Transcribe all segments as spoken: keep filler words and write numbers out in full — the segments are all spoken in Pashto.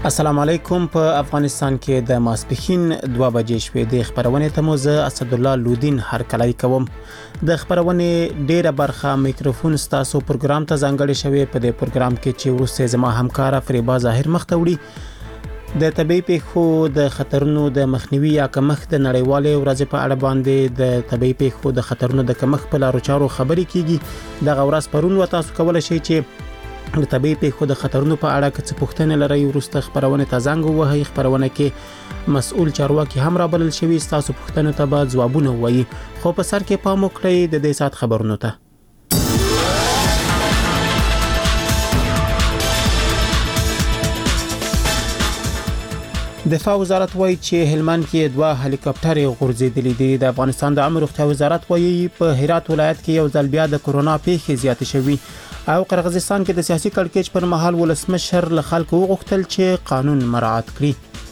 السلام علیکم. په افغانستان کې د ماسپښین دوه بجې شوې د خبرونې ته مو زه اسد الله لودین هرکلی کوم. د خبرونې ډیره برخه میکروفون ستاسو پروګرام ته ځانګړې شوې. په دې پروګرام کې چې ورسته زما همکار فریبا ظاهر مختوړي د طبي پیښو د خطرونو د مخنیوي یا کمښت د نړیوالې ورځې په اړه باندې د طبي پیښو د خطرونو د کمښت په لارو چارو خبرې کیږي. د غورس پرون و تاسو کولای شئ چې د طبي پیښو د خطرونو په اړه که څه پوښتنه لرئ ورسته خبرونه ته زنګ ووهئ. خبرونه کې مسؤل چارواکي هم رابلل شوي، تاسو پوښتنو ته به ځوابونه ووایي. خو په سر کې پام وکړئ د دې سات خبرونو ته. دفاع وزارت وایي چې هلمند کې دوه هلیکاپټرې غورځېدلې دي. د افغانستان د عامه روغتیا وزارت وایي په هرات ولایت کې یو ځل بیا د کورونا پیښې زیاتې شوي او قرغیزستان کې د سیاسي کړکېچ پر مهال ولسمشر له خلکو وغوښتل چې قانون مراعات کړي.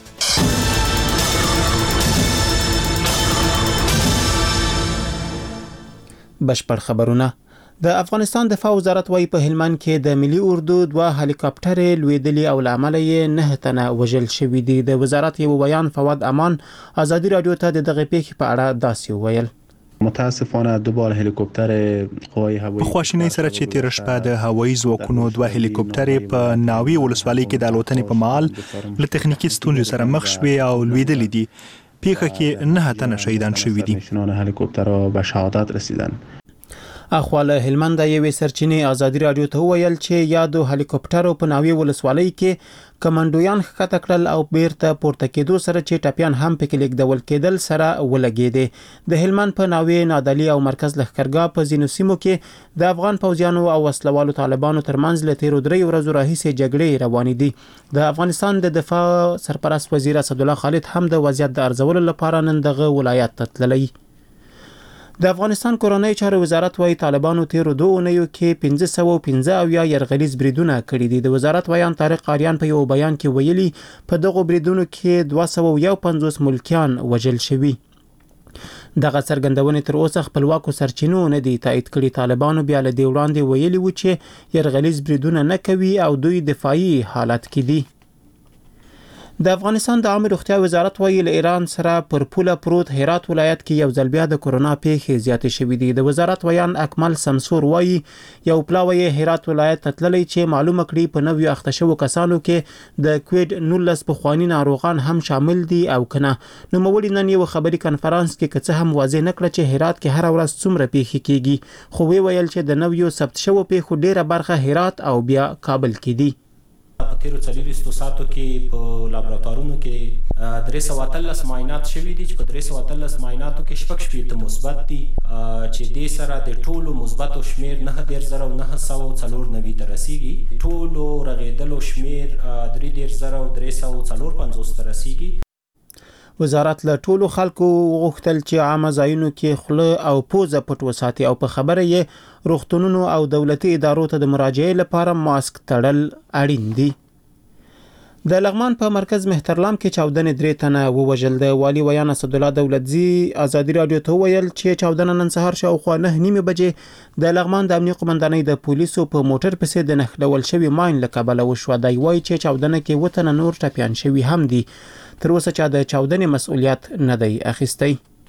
بشپړ خبرونه. د افغانستان دفاع وزارت وایي په هلمند کې د ملي اردو دوه هلیکاپټرې لوېدلې او له امله یې نه تنه وژل شوي دي. د وزارت یو بیان فواد امان ازادي رادیو ته د دغه پیښې په اړه داسې وویل: متاسفانه دوباره هلیکوپتر قوای هوایی په خواشینۍ سره چې تیر شپه د هوایي ځواکونو دوه هلیکوپټرې په ناوی ولسوالۍ کې د الوتنې په مهال له تخنیکی ستونزې سره مخ شوې او لوېدلې دي. پیښه کې نه تنه شهیدان شوي دي. هلیکوپترها به شهادت رسیدن. اخواله هلمند یوې سرچینې ازادي رادیو ته ویل چې یادو هلیکوپټرو په ناوی ولسوالۍ کې کمانډویان ښکته کړل او بیرته پورته کېدو سره چې ټپیان هم پکې لیکدول کېدل سره ولګېدې. د هلمند په ناوی نادعلي او مرکز لښکرګاه په ځینو سیمو کې د افغان پوځیانو او وسلوالو طالبانو ترمنځ له تیرو درې ورځو راهیسې جګړې روانې دي. د افغانستان د دفاع سرپرست وزیر اسد الله خالد هم د وضعیت د ارزولو لپاره نن دغه ولایت ته تللی. د افغانستان کورنۍ چارو وزارت وايي طالبانو تیرو دوه اونیو کې پنځه سوه او پنځه اویا یرغلیز بریدونه کړي دي. د وزارت ویان طارق آریان په یو بیان کې ویلي په دغه بریدونو کې دوه سوه او یو پنځوس ملکیان وژل شوي. دغه څرګندونې تر اوسه خپلواکو سرچینو نه دي تایید کړي. طالبانو بیا له دې وړاندې ویلي و چې یرغلیز بریدونه نه کوي او دوی دفاعي حالت کې دي. د افغانستان د عامه روغتیا وزارت وایي له ایران سره پر پوله پروت هرات ولایت کې یو ځل بیا د کورونا پیښې زیاتې شوې دي. د وزارت ویان اکمل سمسور وایي یو پلاوی هرات ولایت ته تللی چې معلومه کړي په نویو اخته شوو کسانو کې د کووډ نولس پخواني ناروغان هم شامل دي او کنه. نوموړي نن یو خبري کنفرانس کې که څه هم واضح نه کړ چې هرات کې هر ورځ څومره پیښې کیږي، خو وی ویل چې د نویو ثبت شوو پیښو ډیره برخه هرات او بیا کابل کې دي. په تیرو څلوېښتو ساعتو کې په لابراتوارونو کې درې سوه اتلس معاینات شوي دي چې په درې سوه اتلس معایناتو کې شپږ شپېته مثبت دي چې دې سره د ټولو مثبتو شمیر نهه دېرش زره او نهه سوه څلور نوي ته رسیږي. ټولو رغېدلو شمیر درې دېرش زره او درې سوه څلور پنځوس ته رسیږي. وزارت له ټولو خلکو وغوښتل چې عامه ځایونو کې خوله او پوزه پټ وساتي او په خبره یې روغتونونو او دولتي ادارو ته د مراجعې لپاره ماسک تړل اړین دي. د لغمان په مرکز مهترلام کې چاودنې درې تنه ووژل. د والي ویان اسد الله دولتزي ازادي رادیو ته ویل چې چاودنه نن سهار شاوخوا نه نیمه بجې د لغمان د امنیه قومندانۍ د پولیسو په موټر پسې د نښلول شوي ماین له کبله وشوه. دی وایي چې چاودنه کې اووه تنه نور ټپیان شوي هم دي. تر اوسه چا د چاودنې مسؤلیت نه دی اخیستی.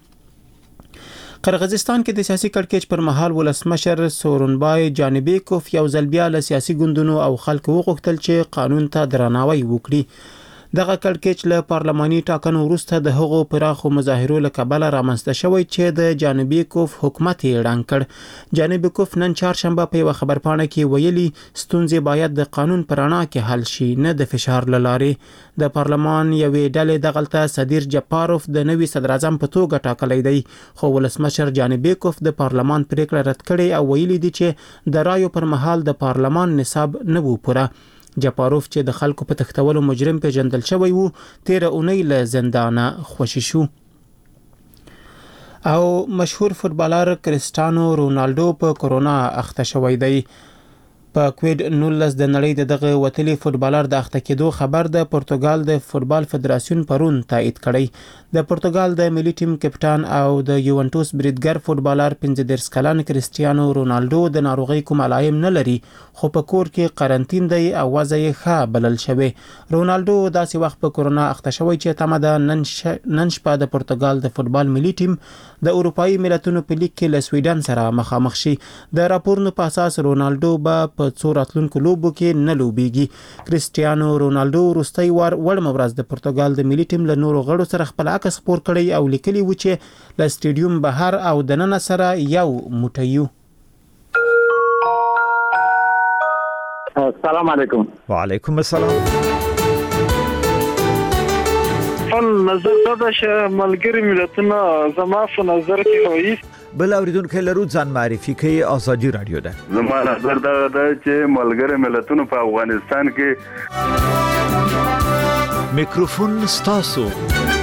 قرغیزستان کې د سیاسي کړکېچ پر مهال ولسمشر سورونبای جانبیکوف یو ځل بیا له سیاسي ګوندونو او خلکو وغوښتل چې قانون ته درناوی وکړي. دغه کړکېچ له پارلماني ټاکنو وروسته د هغو پراخو مظاهرو له کبله رامنځته شوی چې د جانبیکوف حکومت یې ړنګ کړ. جانبیکوف نن چهارشنبه په یوه خبرپاڼه کې ویلي ستونزې باید د قانون په رڼا کې حل شي نه د فشار له لارې. د پارلمان یوې ډلې دغلته صدیر جپاروف د نوي صدر اعظم په توګه ټاکلی دی، خو ولسمشر جانبیکوف د پارلمان پریکړه رد کړې او ویلي دي چې د رایو پر مهال د پارلمان نصاب نه وو پوره. جپاروف چې د خلکو په تختولو مجرم پیژندل شوی وو تیره اونۍ له زندانه خوشی شو. او مشهور فوتبالر کریسټیانو رونالډو په کورونا اخته شوی دی. په کووید نولس د نړۍ د دغه وتلي فوتبالر د اخته کېدو خبر د پرتګال د فوتبال فدراسیون پرون تایید کړی. د پرتګال د ملي ټیم کپټان او د یوونټوس بریدګر فوتبالر پنځه دېرش کلن کریسټیانو رونالډو د ناروغۍ کوم علائم نه لري خو په کور کې قرنطین دی او وضع یې ښه بلل شوی. رونالډو داسې وخت په کورونا اخته شوی چې تمه ده نن ش... نن شپه د پرتګال د فوتبال ملي ټیم د اروپایي ملتونو په لیګ کې له سویډن سره مخامخ شي. د راپورونو په اساس رونالډو به په څو راتلونکو لوبو کې نه لوبېږي. کریسټیانو رونالډو وروستی وار وړمه ورځ د پرتګال د ملي ټیم له نورو غړو سره خپل عکس خپور کړی او لیکلي و چې له سټیډیوم بهر او دننه سره یو موټی یو. السلام علیکم. وعلیکم السلام. فل نظر دا چې ملګری ملتونه زما په نظر کې وایي بل اوریدونکو لرو ځان معرفي کوي. آزادي رادیو ده. زما نظر دا ده چې ملګری ملتونه په افغانستان کې میکروفون ستاسو